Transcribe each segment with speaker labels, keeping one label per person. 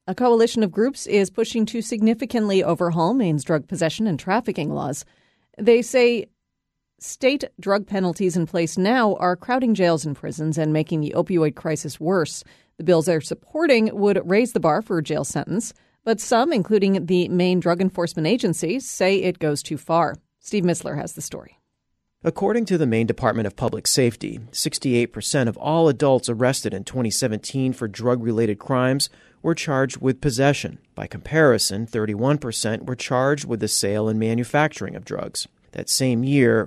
Speaker 1: A coalition of groups is pushing to significantly overhaul Maine's drug possession and trafficking laws. They say state drug penalties in place now are crowding jails and prisons and making the opioid crisis worse. The bills they're supporting would raise the bar for a jail sentence, but some, including the Maine Drug Enforcement Agency, say it goes too far. Steve Missler has the story.
Speaker 2: According to the Maine Department of Public Safety, 68% of all adults arrested in 2017 for drug-related crimes were charged with possession. By comparison, 31% were charged with the sale and manufacturing of drugs. That same year,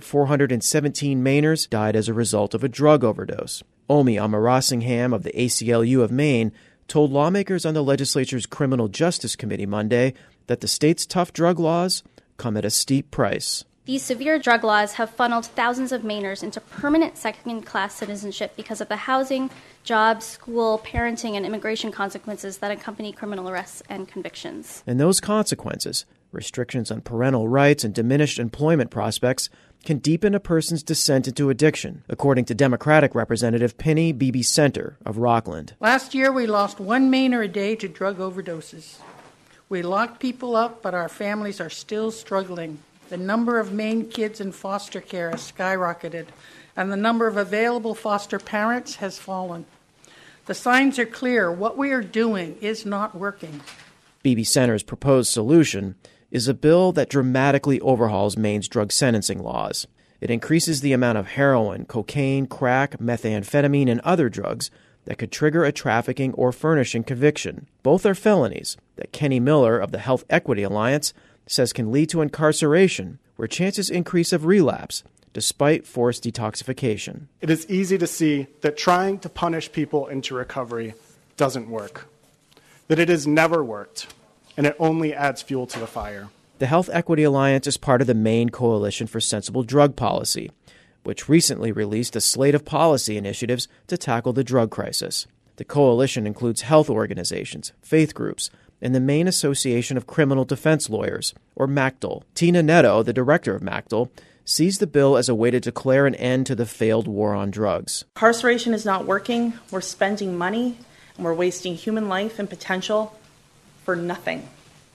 Speaker 2: 417 Mainers died as a result of a drug overdose. Omi Amarassingham of the ACLU of Maine told lawmakers on the legislature's Criminal Justice Committee Monday that the state's tough drug laws come at a steep price.
Speaker 3: These severe drug laws have funneled thousands of Mainers into permanent second-class citizenship because of the housing, jobs, school, parenting, and immigration consequences that accompany criminal arrests and convictions.
Speaker 2: And those consequences, restrictions on parental rights and diminished employment prospects, can deepen a person's descent into addiction, according to Democratic Representative Penny Beebe Center of Rockland.
Speaker 4: Last year, we lost 1 Mainer a day to drug overdoses. We locked people up, but our families are still struggling. The number of Maine kids in foster care has skyrocketed, and the number of available foster parents has fallen. The signs are clear. What we are doing is not working.
Speaker 2: Beebe Center's proposed solution is a bill that dramatically overhauls Maine's drug sentencing laws. It increases the amount of heroin, cocaine, crack, methamphetamine, and other drugs that could trigger a trafficking or furnishing conviction. Both are felonies that Kenny Miller of the Health Equity Alliance says can lead to incarceration, where chances increase of relapse, despite forced detoxification.
Speaker 5: It is easy to see that trying to punish people into recovery doesn't work, that it has never worked, and it only adds fuel to the fire.
Speaker 2: The Health Equity Alliance is part of the Maine Coalition for Sensible Drug Policy, which recently released a slate of policy initiatives to tackle the drug crisis. The coalition includes health organizations, faith groups, and the Maine Association of Criminal Defense Lawyers, or MACDL. Tina Netto, the director of MACDL, sees the bill as a way to declare an end to the failed war on drugs.
Speaker 6: Incarceration is not working. We're spending money, and we're wasting human life and potential for nothing.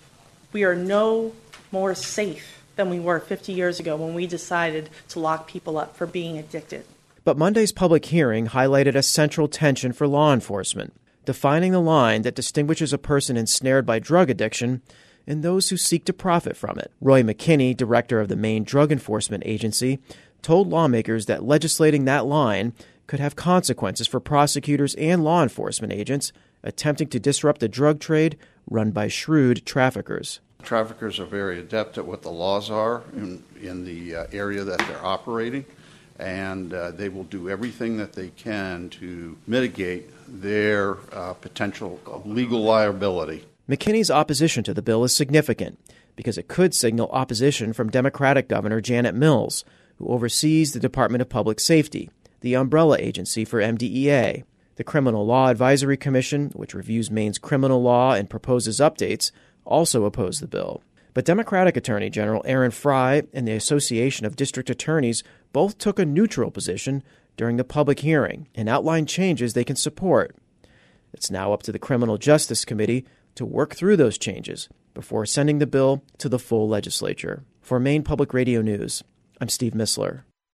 Speaker 6: We are no more safe than we were 50 years ago when we decided to lock people up for being addicted.
Speaker 2: But Monday's public hearing highlighted a central tension for law enforcement, defining the line that distinguishes a person ensnared by drug addiction and those who seek to profit from it. Roy McKinney, director of the Maine Drug Enforcement Agency, told lawmakers that legislating that line could have consequences for prosecutors and law enforcement agents attempting to disrupt the drug trade run by shrewd traffickers.
Speaker 7: Traffickers are very adept at what the laws are in the area that they're operating, and they will do everything that they can to mitigate their potential legal liability.
Speaker 2: McKinney's opposition to the bill is significant because it could signal opposition from Democratic Governor Janet Mills, who oversees the Department of Public Safety, the umbrella agency for MDEA. The Criminal Law Advisory Commission, which reviews Maine's criminal law and proposes updates, also opposed the bill. But Democratic Attorney General Aaron Frey and the Association of District Attorneys both took a neutral position during the public hearing and outlined changes they can support. It's now up to the Criminal Justice Committee to work through those changes before sending the bill to the full legislature. For Maine Public Radio News, I'm Steve Missler.